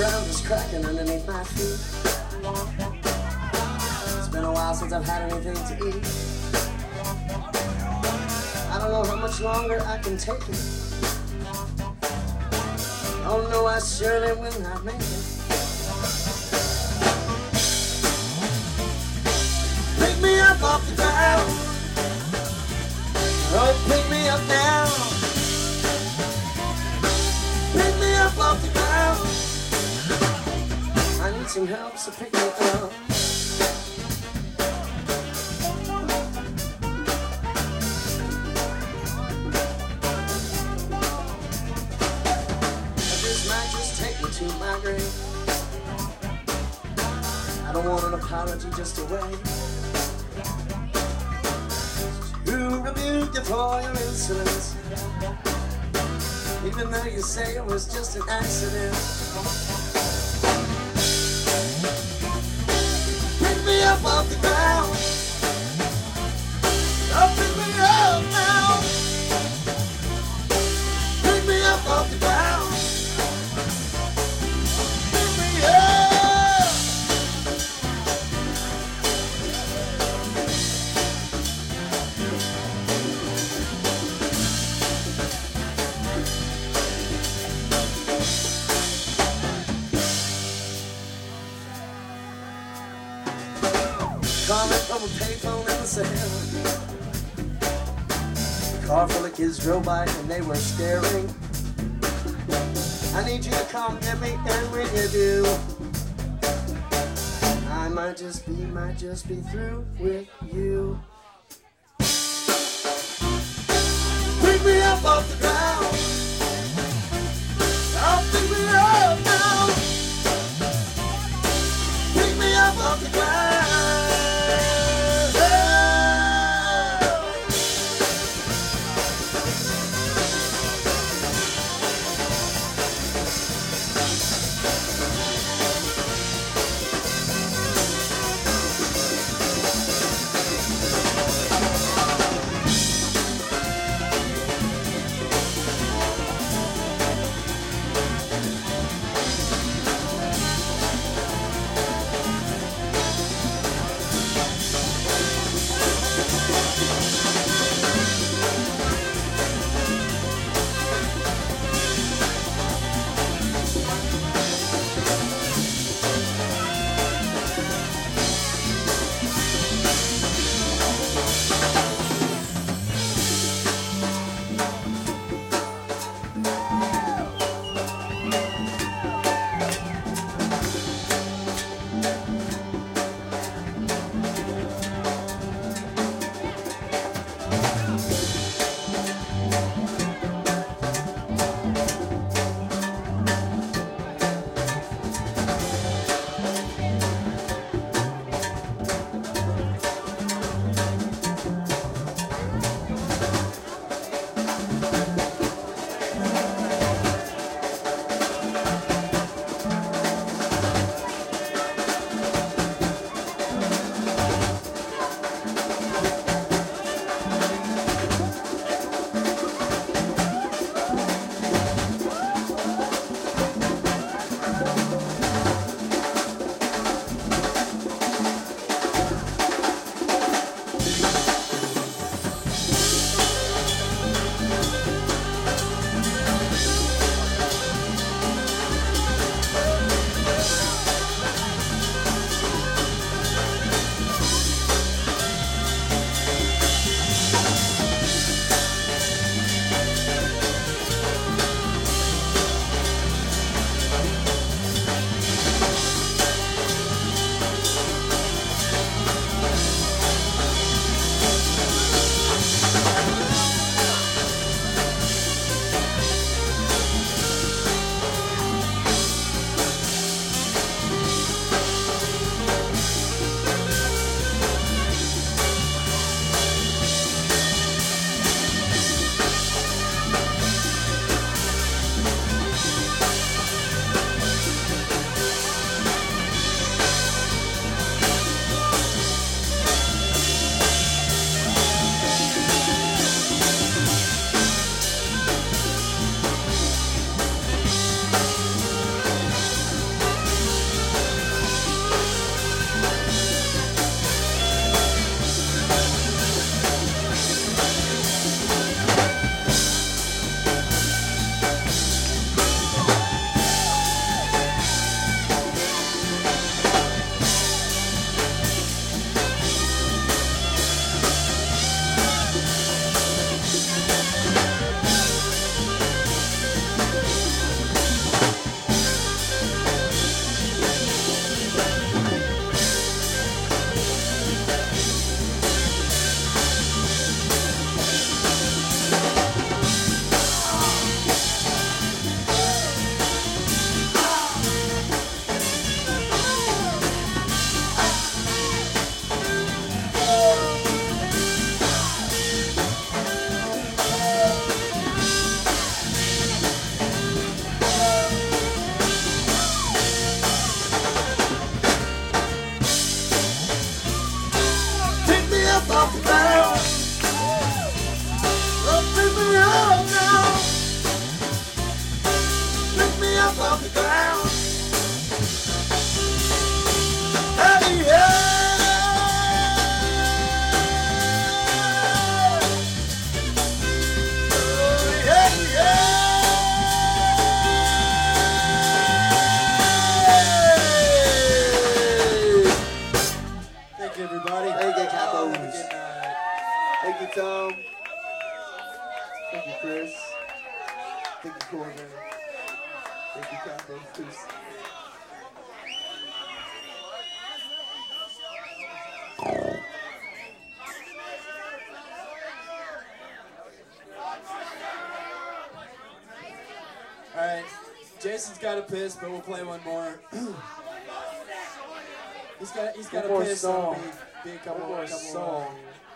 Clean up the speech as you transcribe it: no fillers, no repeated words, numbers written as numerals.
ground is cracking underneath my feet. It's been a while since I've had anything to eat. I don't know how much longer I can take it. Oh no, I surely will not make it. Pick me up off the ground. Oh, pick me up now. Pick me up off the ground. I need some help, so pick me up. This might just take me to my grave. I don't want an apology, just a way to rebuke you for your insolence, even though you say it was just an accident. Pick me up off the ground. Oh, pick me up now. Pick me up off the ground. Pick me up. Calling from a payphone in the Sahara. A car full of kids drove by and they were staring. I need you to come get me, and when you do, I might just be through with you. Pick me up off the ground. Oh, pick me up now. Pick me up off the ground. Thank you, Chris. Thank you, Corbin. Thank you, Capo. Peace. Alright, Jason's got a piss, but we'll play one more. he's got a piss, so it'll be a couple more.